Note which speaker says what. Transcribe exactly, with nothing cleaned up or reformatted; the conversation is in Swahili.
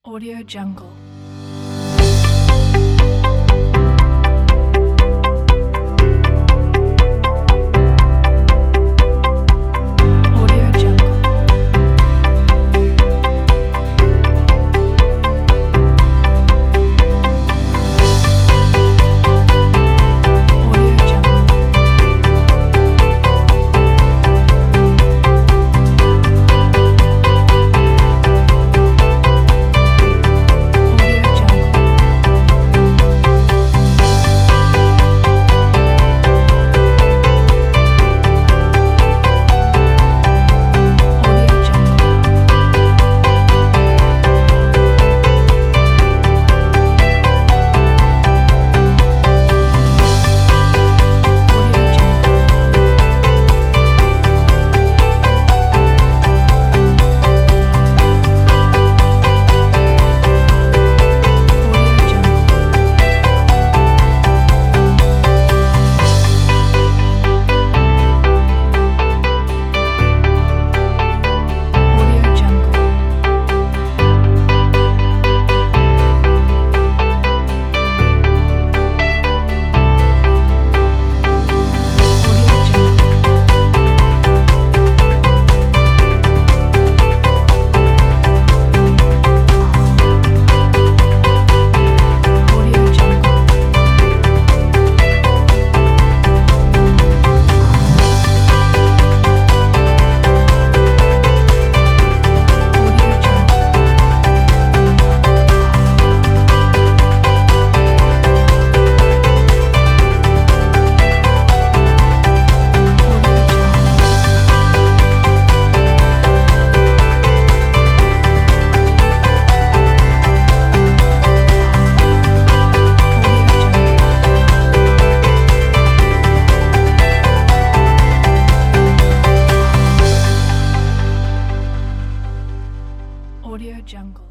Speaker 1: Audio Jungle. Audio Jungle. Audio Jungle. Audio Jungle. Audio Jungle. Audio Jungle. Audio Jungle. Audio Jungle. Audio Jungle. Audio Jungle. Audio Jungle. Audio Jungle. Audio Jungle. Audio Jungle.